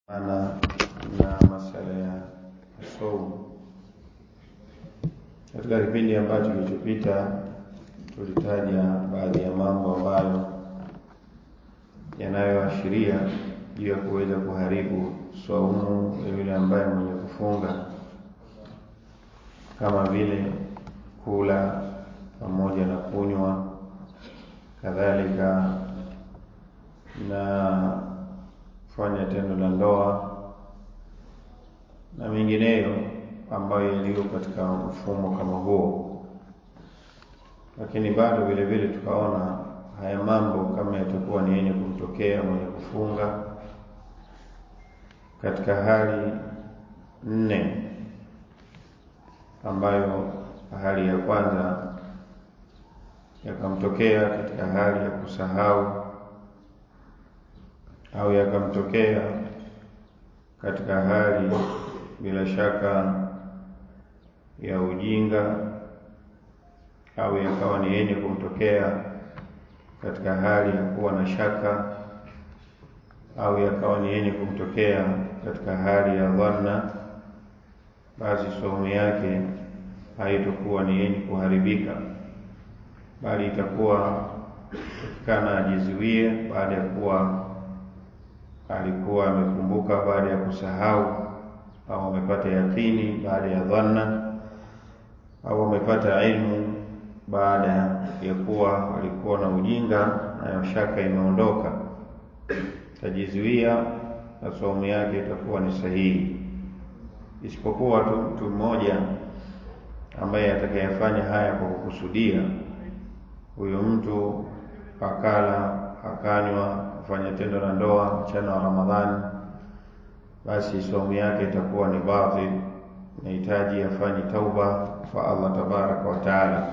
na masala ya saumu. Katika kipindi ambacho kilichopita tulitaja baadhi ya mambo ambayo yanayoashiria juu ya kuweza kuharibu saumu ya yule ambaye mwenye kufunga, kama vile kula pamoja na kunywa, kadhalika na kufanya tendo la ndoa na mengineyo ambayo yaliyo katika mfumo kama huo. Lakini bado vile vile tukaona haya mambo kama yatakuwa ni yenye kumtokea mwenye kufunga katika hali 4, ambayo hali ya kwanza yakamtokea katika hali ya kusahau, au yakamtokea katika hali bila shaka ya ujinga, au yakawa ni yenye kumtokea katika hali ya kuwa na shaka, au yakawa ni yenye kumtokea katika hali ya dhanna, basi saumu yake haitakuwa ni yenye kuharibika, bali itakuwa kana ajizuie baada ya kuwa alikuwa amekumbuka baada ya kusahau, au amepata yakini baada ya dhanna, au amepata ilmu baada ya kuwa alikuwa na ujinga na shaka imeondoka. Tajizuia na saumu yake itakuwa ni sahihi, isipokuwa tu mtu mmoja ambaye atakayefanya haya kwa kukusudia. Huyo mtu akala, akanywa, kufanya tendo la ndoa mchana wa Ramadhani, basi saumu yake itakuwa ni batil, inahitaji afanye tauba kwa Allah tabaraka wa taala.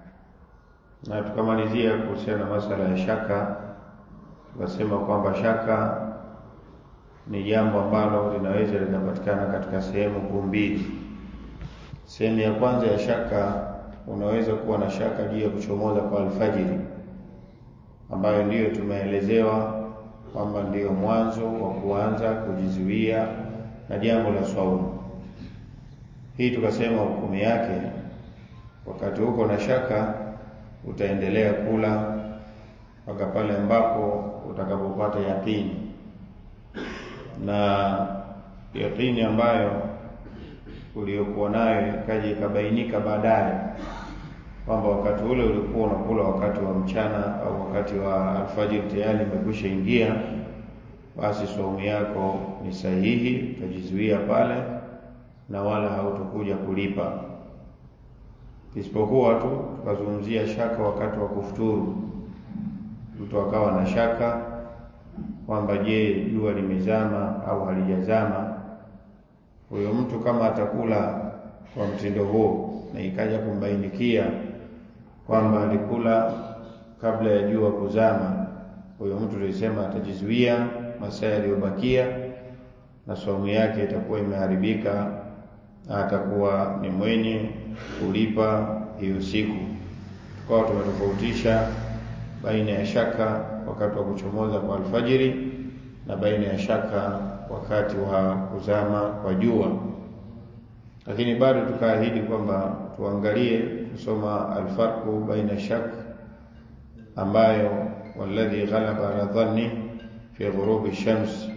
Na tukamalizia kuhusiana na masala ya shaka, tukasema kwamba shaka ni jambo ambalo linaweza likapatikana katika sehemu mbili. Sehemu ya kwanza ya shaka, unaweza kuwa na shaka juu ya kuchomoza kwa alfajiri, ambayo ndiyo tumeelezewa kwamba ndiyo mwanzo wa kuanza kujizuia na jambo la saumu. Hii tukasema hukumu yake, wakati huko na shaka utaendelea kula mpaka pale ambapo utakapopata yakini, na yakini ambayo uliyokuwa nayo ikaja ikabainika baadaye kwamba wakati ule ulikuwa unakula wakati wa mchana au wakati wa alfajiri tayari imekwisha ingia, basi saumu yako ni sahihi, utajizuia pale na wala hautakuja kulipa. Isipokuwa tu tukazungumzia shaka wakati wa kufuturu. Mtu akawa na shaka kwamba je, jua limezama au halijazama. Huyo mtu kama atakula kwa mtindo huo na ikaja kumbainikia kwamba alikula kabla ya jua kuzama, huyo mtu tulisema atajizuia masaa yaliyobakia na saumu yake itakuwa imeharibika, na atakuwa ni mwenye kulipa hiyo siku. Kwa tumetofautisha baina ya shaka wakati wa kuchomoza kwa alfajiri na baina ya shaka wakati wa kuzama kwa jua. Lakini bado tukaahidi kwamba tuangalie kusoma alfarqu baina shak, ambayo walladhi ghalaba ala dhanni fi ghurubi shams,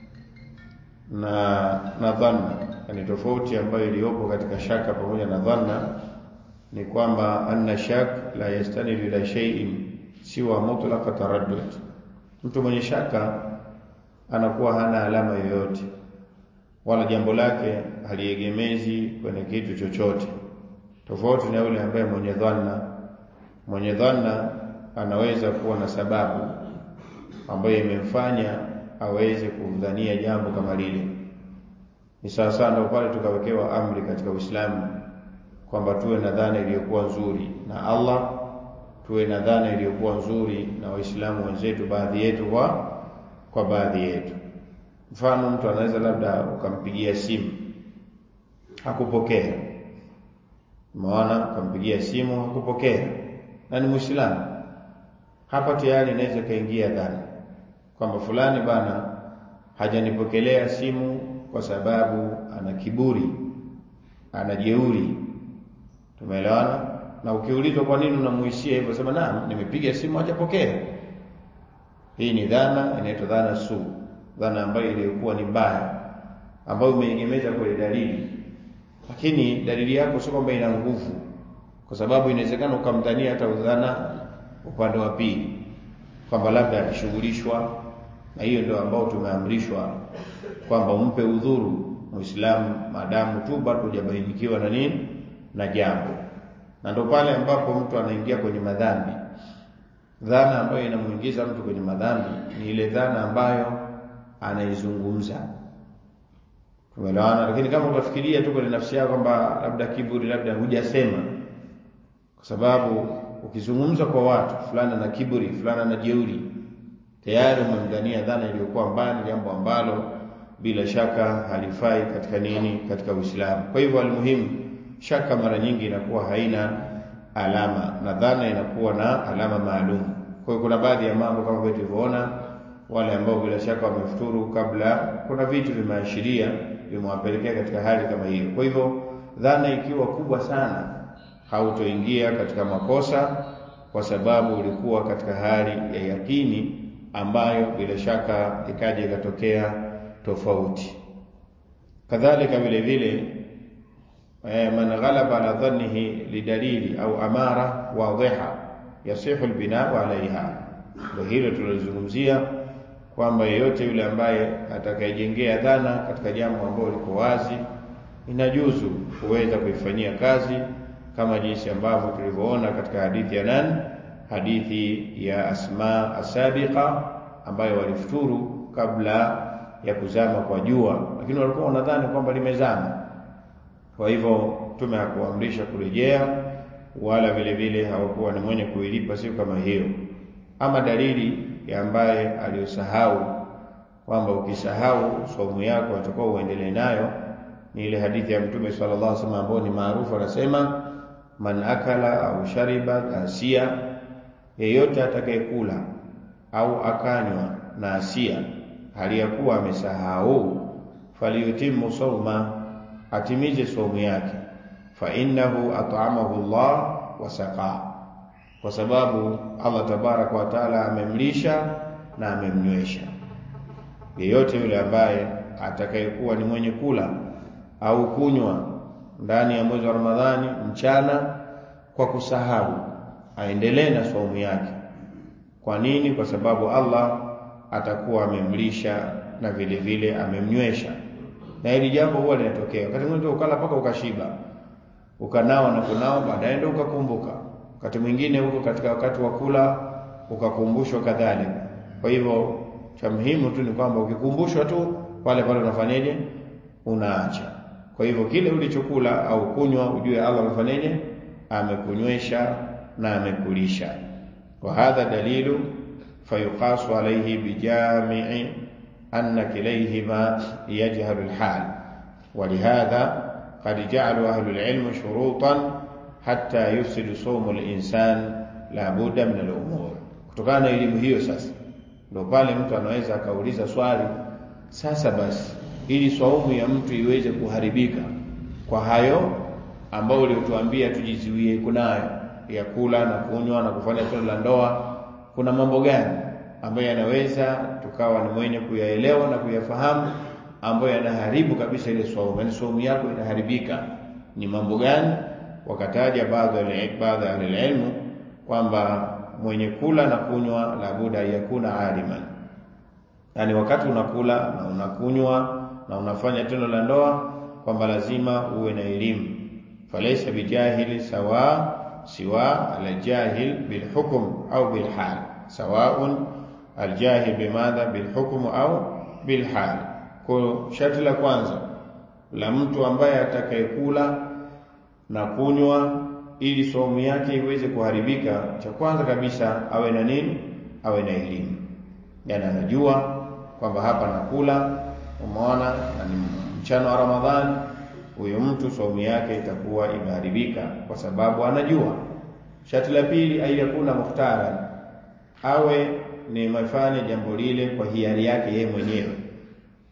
na dhanna, yani tofauti ambayo iliyopo katika shaka pamoja na dhanna ni kwamba anna shak la yastanidu ila shay'in siwa mutlaqa taraddud. Mtu mwenye shaka anakuwa hana alama yoyote, wala jambo lake haliegemezi kwenye kitu chochote, tofauti na yule ambaye mwenye dhanna. Mwenye dhanna anaweza kuwa na sababu ambayo imemfanya aweze kudhania jambo kama lile. Ni sawa sana pale tukawekewa amri katika Uislamu kwamba tuwe na dhana iliyokuwa nzuri na Allah, tuwe na dhana iliyokuwa nzuri na Waislamu wenzetu, baadhi yetu kwa baadhi yetu. Mfano, mtu anaweza labda ukampigia simu hakupokea, maana ukampigia simu hakupokea na ni Muislamu, hapa tayari inaweza kaingia dhana kwamba fulani bana hajanipokelea simu kwa sababu ana kiburi, ana jeuri. Tumeelewana? Na ukiulizwa kwa nini unamuhisia hivyo, sema naam, nimepiga simu hajapokea. Hii ni dhana inaitwa dhana su, dhana ambayo ilikuwa ni mbaya, ambayo umeegemeza kwa dalili. Lakini dalili yako sio kwamba ina nguvu, kwa sababu inawezekana ukamdhania hata udhana upande wa pili kwamba labda alishughulishwa, na hiyo ndio ambao tumeamrishwa kwamba umpe udhuru Muislamu maadamu tu bado hujabainikiwa na nini na jambo. Na ndio pale ambapo mtu anaingia kwenye madhambi. Dhana ambayo inamuingiza mtu kwenye madhambi ni ile dhana ambayo anaizungumza. Tumeelewana? Lakini kama utafikiria tu kwenye nafsi yako kwamba labda kiburi, labda hujasema, kwa sababu ukizungumza kwa watu fulani na kiburi, fulani na jeuri, tayari umemdhania dhana iliyokuwa mbaya, jambo ambalo bila shaka halifai katika nini, katika Uislamu. Kwa hivyo almuhimu, shaka mara nyingi inakuwa haina alama na dhana inakuwa na alama maalum. Kwa hiyo kuna baadhi ya mambo kama vile tulivyoona, wale ambao bila shaka wamefuturu kabla, kuna vitu vimeashiria vimewapelekea katika hali kama hiyo. Kwa hivyo dhana ikiwa kubwa sana, hautoingia katika makosa, kwa sababu ulikuwa katika hali ya yakini ambayo bila shaka ikaja ikatokea tofauti. Kadhalika vile vile man ghalaba ala dhannihi lidalili au amara wadhiha yasihu albina'u alaiha. Ndio hilo tulizungumzia kwamba yeyote yule ambaye atakayejengea dhana katika jambo ambalo liko wazi, inajuzu kuweza kuifanyia kazi, kama jinsi ambavyo tulivyoona katika hadithi ya nani, hadithi ya Asma asabiqa, ambayo walifuturu kabla ya kuzama kwa jua, lakini walikuwa wanadhani kwamba limezama. Kwa hivyo Mtume hakuamrisha kurejea, wala vile vile hawakuwa ni mwenye kuilipa siku kama hiyo. Ama dalili ya ambaye aliyosahau kwamba ukisahau saumu yako utakuwa uendelee nayo, ni ile hadithi ya Mtume sallallahu alaihi wasallam ambayo ni maarufu, anasema man akala au shariba asia, yeyote atakayekula au akanywa na asia hali ya kuwa amesahau, faliyutimu sawma, atimize saumu yake, fa innahu at'amahu Allah wa saqa, kwa sababu Allah tabaraka wa taala amemlisha na amemnywesha. Yeyote yule ambaye atakayekuwa ni mwenye kula au kunywa ndani ya mwezi wa Ramadhani mchana kwa kusahau, aendelee na saumu yake. Kwa nini? Kwa sababu Allah atakuwa amemlisha na vile vile amemnywesha. Na hili jambo huwa linatokea wakati mwingine ukala paka ukashiba, ukanawa na kunao, baadaye ndio ukakumbuka. Wakati mwingine huko katika wakati wa kula ukakumbushwa kadhalika. Kwa hivyo cha muhimu tu ni kwamba ukikumbushwa tu pale pale unafanyaje? Unaacha. Kwa hivyo kile ulichokula au kunywa ujue Allah amefanyaje? Amekunywesha na amekulisha. Wa hadha dalilu fayuqasu alayhi bijami'i anna kilayhima yajhalu alhal. ولهذا قد جعلوا أهل العلم شروطا حتى يفسد صوم الإنسان لا بد من الأمور. kutokana na elimu hiyo sasa ndio pale mtu anaweza akauliza swali, sasa basi ili saumu ya mtu iweze kuharibika kwa hayo ambao uliotuambia tujizuie kunayo ya kula na kunywa na kufanya tendo la ndoa, kuna mambo gani ambayo yanaweza tukawa ni mwenye kuyaelewa na kuyafahamu ambayo yanaharibu kabisa ile saumu, yani saumu yako inaharibika? Ni mambo gani? Wakataja baadhi ya elimu kwamba mwenye kula na kunywa la buda yakuna aliman, yani wakati unakula na unakunywa na unafanya tendo la ndoa kwamba lazima uwe na elimu. Falaysa bijahili siwa aljahil bilhukm au bilhal, sawaun aljahil bimadha bilhukm au bilhal. Kwa sharti la kwanza la mtu ambaye atakayekula na kunywa ili saumu yake iweze kuharibika, cha kwanza kabisa awe na nini? Awe na elimu. Yani anajua kwamba hapa nakula, umeona, na ni mchana wa Ramadhani, huyo mtu saumu yake itakuwa imeharibika kwa sababu anajua. Sharti la pili ayakuna mukhtaran, awe ni mafanya jambo lile kwa hiari yake yeye mwenyewe,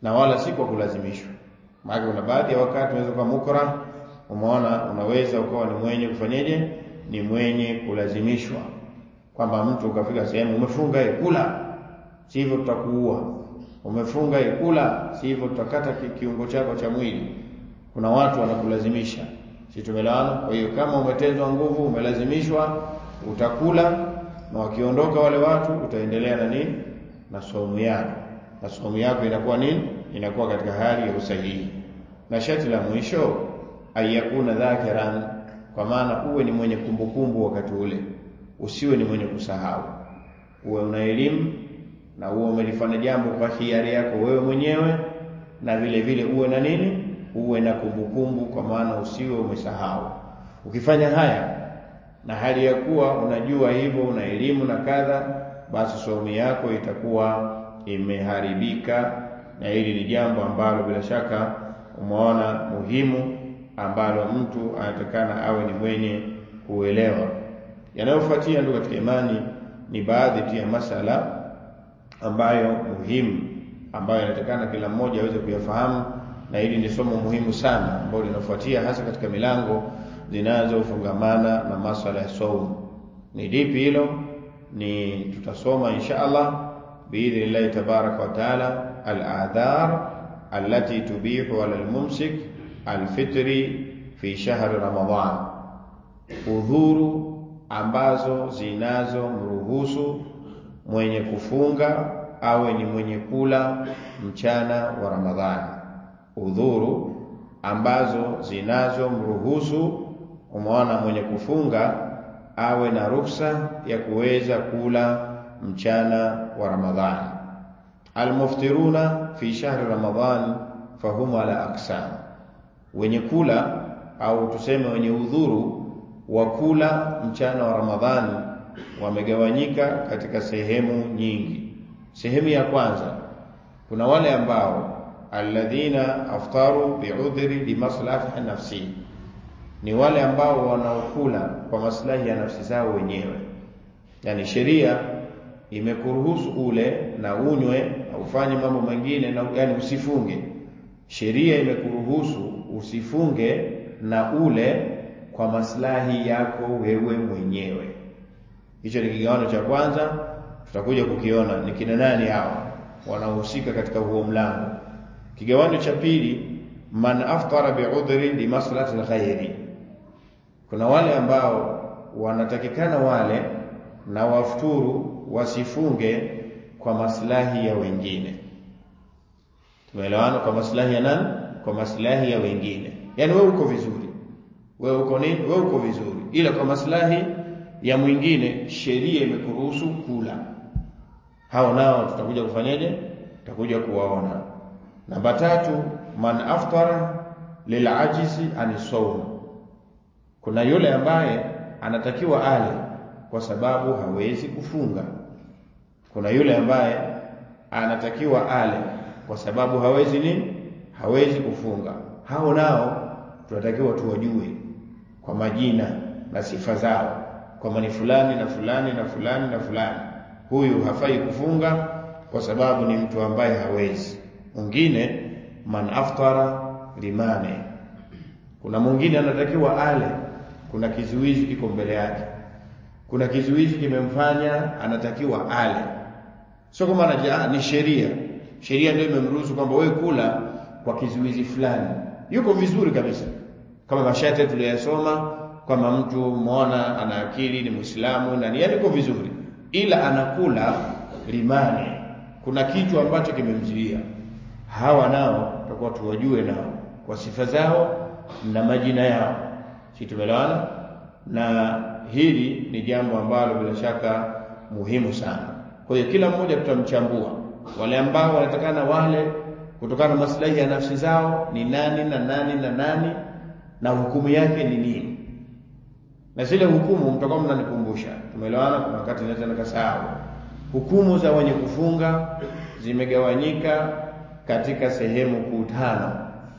na wala si kwa kulazimishwa. Maana kuna baadhi ya wakati unaweza kuwa mukra, umeona, unaweza ukawa ni mwenye kufanyaje, ni mwenye kulazimishwa, kwamba mtu ukafika sehemu umefunga kula, sivyo tutakuua, umefunga kula, sivyo tutakata kiungo chako cha mwili. Kuna watu wanakulazimisha, si tumelaana? Kwa hiyo kama umetezwa nguvu, umelazimishwa, utakula, na wakiondoka wale watu utaendelea na nini, na saumu yako, na saumu yako inakuwa nini, inakuwa katika hali ya usahihi. Na sharti la mwisho ayakuna dhakiran, kwa maana uwe ni mwenye kumbukumbu wakati ule, usiwe ni mwenye kusahau. Uwe una elimu na uwe umelifanya jambo kwa hiari yako wewe mwenyewe, na vile vile uwe na nini, uwe na kumbukumbu, kwa maana usiwe umesahau. Ukifanya haya na hali ya kuwa unajua hivyo, una elimu na kadha, basi saumu yako itakuwa imeharibika. Na hili ni jambo ambalo bila shaka umeona muhimu, ambalo mtu anatakana awe ni mwenye kuelewa. Yanayofuatia ndugu katika imani ni baadhi tu ya masala ambayo muhimu, ambayo inatakana kila mmoja aweze kuyafahamu, na hili ni somo muhimu sana ambalo linafuatia hasa katika milango zinazofungamana na masala ya saumu. Ni lipi hilo? Ni tutasoma insha Allah biidhnillah tabaraka wa taala al-adhar allati tubihu ala al-mumsik al-fitri fi shahr Ramadan, udhuru ambazo zinazomruhusu mwenye kufunga awe ni mwenye kula mchana wa Ramadhani. Udhuru ambazo zinazomruhusu, umeona, mwenye kufunga awe na ruksa ya kuweza kula mchana wa Ramadhani. Almuftiruna fi shahri Ramadhan fahum ala aqsam, wenye kula au tuseme wenye udhuru wa kula mchana wa Ramadhani wamegawanyika katika sehemu nyingi. Sehemu ya kwanza, kuna wale ambao alladhina aftaru bi'udhri limaslahi nafsi, ni wale ambao wanaokula kwa maslahi ya nafsi zao wenyewe. Yani sheria imekuruhusu ule na unywe na ufanye mambo mengine, na yani usifunge. Sheria imekuruhusu usifunge na ule kwa maslahi yako wewe mwenyewe. Hicho ni kigawanyo cha kwanza, tutakuja kukiona ni kina nani hao wanaohusika katika huo mlango. Kigawanyo cha pili, man aftara bi'udhri li maslahati al-ghairi, kuna wale ambao wanatakikana wale na wafuturu wasifunge kwa maslahi ya wengine. Tumeelewana? Kwa maslahi ya nani? Kwa maslahi ya wengine. Yani wewe uko vizuri, wewe uko nini, wewe uko vizuri, ila kwa maslahi ya mwingine sheria imekuruhusu kula. Hao nao tutakuja kufanyaje? Tutakuja kuwaona. Namba 3, man aftara lil'ajizi anisawm, kuna yule ambaye anatakiwa ale kwa sababu hawezi kufunga. Kuna yule ambaye anatakiwa ale kwa sababu hawezi nini, hawezi kufunga. Hao nao tunatakiwa tuwajue kwa majina na sifa zao, kwa ni fulani na fulani na fulani na fulani, huyu hafai kufunga kwa sababu ni mtu ambaye hawezi. Mwingine man aftara limane, kuna mwingine anatakiwa ale, kuna kizuizi kiko mbele yake, kuna kizuizi kimemfanya anatakiwa ale. Sio kama ni sheria ndio imemruhusu kwamba wewe kula kwa kizuizi fulani. Yuko vizuri kabisa, kama masharti tuliyosoma, kama mtu muona ana akili, ni Muislamu na yani yuko vizuri, ila anakula limane, kuna kitu ambacho kimemzuia. Hawa nao tutakuwa tuwajue nao kwa sifa zao na majina yao. Si tumeelewana? Na hili ni jambo ambalo bila shaka muhimu sana. Kwa hiyo kila mmoja tutamchambua wale ambao wanatakana wale kutokana na maslahi ya nafsi zao ni nani na nani na nani, na hukumu yake ni nini. Na zile hukumu mtakuwa mnanikumbusha. Tumeelewana? Kuna wakati naweza nikasahau. Hukumu za wenye kufunga zimegawanyika katika sehemu kuu 5.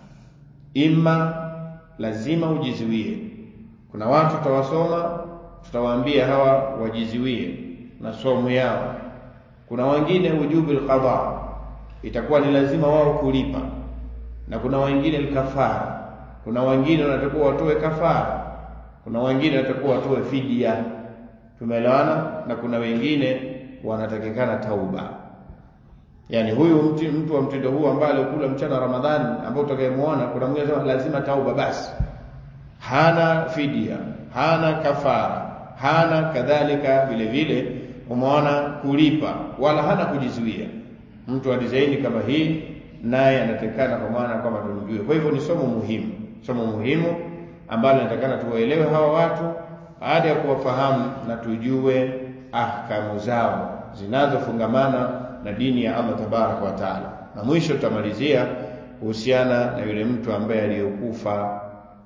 Ima lazima ujizuie. Kuna watu tutawasoma, tutawaambia hawa wajizuie na somo yao. Kuna wengine wujubil qada, itakuwa ni lazima wao kulipa, na kuna wengine kafara, kuna wengine wanatakiwa watoe kafara, kuna wengine wanatakiwa watoe fidia, tumeelewana, na kuna wengine wanatakikana tauba. Yani huyu mtu wa mtindo huu ambaye alikula mchana wa Ramadhani ambao utakayemuona, kuna mwingine anasema lazima tauba basi, hana fidia, hana kafara, hana kadhalika vile vile umeona kulipa, wala hana kujizuia. Mtu wa design kama hii naye anatakana, kwa maana kwamba tumjue. Kwa hivyo ni somo muhimu ambalo natakana tuwaelewe hawa watu, baada ya kuwafahamu na tujue ahkamu zao zinazofungamana na dini ya Allah tabaraka wa taala. Na mwisho tutamalizia kuhusiana na yule mtu ambaye aliyokufa.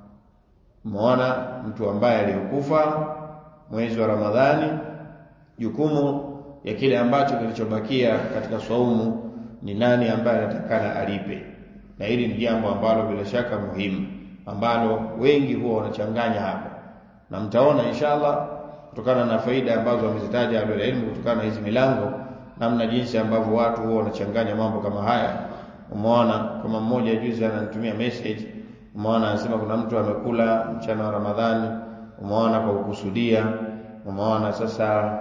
Umeona, mtu ambaye aliyokufa mwezi wa Ramadhani, jukumu ya kile ambacho kilichobakia katika saumu ni nani ambaye anatakana alipe. Na hili ni jambo ambalo bila shaka muhimu, ambalo wengi huwa wanachanganya hapa, na mtaona inshallah kutokana na faida ambazo wamezitaja ahlul-ilm kutokana na hizi milango, namna jinsi ambavyo watu huwa wanachanganya mambo kama haya. Umeona, kama mmoja juzi ananitumia message, umeona, anasema kuna mtu amekula mchana wa Ramadhani, umeona, kwa kukusudia, umeona. Sasa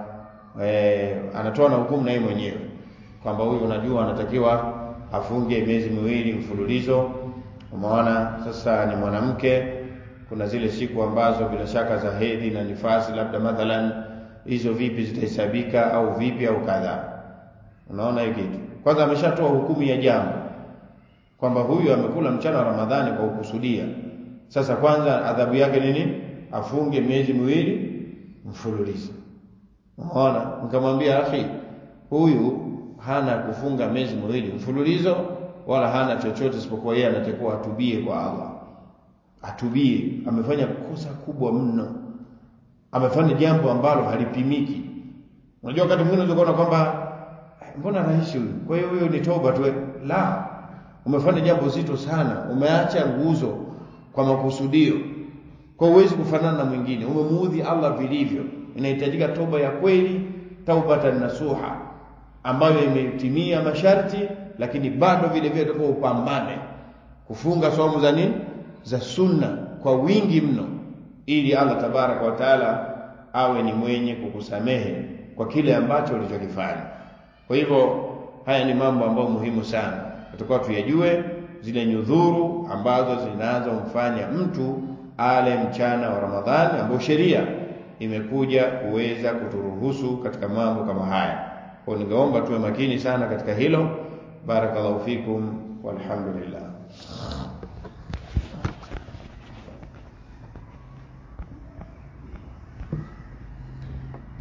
anatoa na hukumu na yeye mwenyewe kwamba huyu unajua anatakiwa afunge miezi 2 mfululizo. Umeona, sasa ni mwanamke, kuna zile siku ambazo bila shaka za hedhi na nifasi, labda mathalan hizo vipi zitahesabika au vipi au kadha. Unaona hiyo kitu. Kwanza ameshatoa hukumu ya jambo kwamba huyu amekula mchana wa Ramadhani kwa kukusudia. Sasa kwanza adhabu yake nini? Afunge miezi 2 mfululizo. Unaona, nikamwambia akhi, huyu hana kufunga miezi 2 mfululizo wala hana chochote isipokuwa yeye anatakiwa atubie kwa Allah. Atubie, amefanya kosa kubwa mno, amefanya jambo ambalo halipimiki. Unajua wakati mwingine unaona kwamba mbona rahisi huyu, kwa hiyo huyo ni toba tu. La, umefanya jambo zito sana, umeacha nguzo kwa makusudio, kwa huwezi kufanana na mwingine, umemuudhi Allah vilivyo. Inahitajika toba ya kweli, taubatan nasuha, ambayo imetimia masharti, lakini bado vile vile utakuwa upambane kufunga saumu za nini, za sunna kwa wingi mno, ili Allah tabaraka wa taala awe ni mwenye kukusamehe kwa kile ambacho ulichokifanya. Kwa hivyo haya ni mambo ambayo muhimu sana tutakuwa tuyajue, zile nyudhuru ambazo zinazomfanya mtu ale mchana wa Ramadhani, ambao sheria imekuja kuweza kuturuhusu katika mambo kama haya. Kwa ningeomba tuwe makini sana katika hilo. Barakallahu fikum walhamdulillah.